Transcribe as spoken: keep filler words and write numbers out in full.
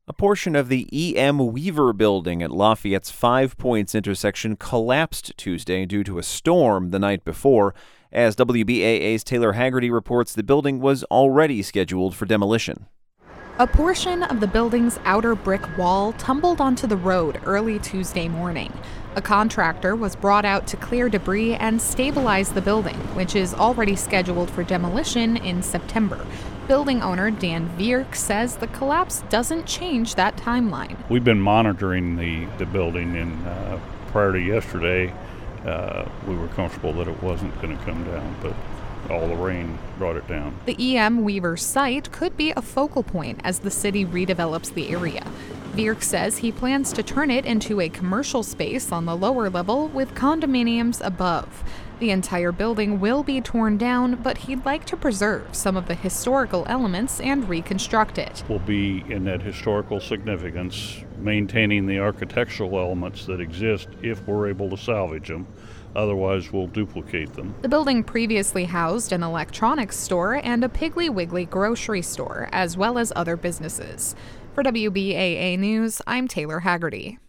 A portion of the E M. Weaver building at Lafayette's Five Points intersection collapsed Tuesday due to a storm the night before. As W B A A's Taylor Haggerty reports, the building was already scheduled for demolition. A portion of the building's outer brick wall tumbled onto the road early Tuesday morning. A contractor was brought out to clear debris and stabilize the building, which is already scheduled for demolition in September. Building owner Dan Vierk says the collapse doesn't change that timeline. We've been monitoring the, the building, and uh, prior to yesterday, uh, we were comfortable that it wasn't going to come down, but all the rain brought it down. The E M. Weaver site could be a focal point as the city redevelops the area. Vierk says he plans to turn it into a commercial space on the lower level with condominiums above. The entire building will be torn down, but he'd like to preserve some of the historical elements and reconstruct it. Will be in that historical significance, maintaining the architectural elements that exist if we're able to salvage them. Otherwise, we'll duplicate them. The building previously housed an electronics store and a Piggly Wiggly grocery store, as well as other businesses. For W B A A News, I'm Taylor Haggerty.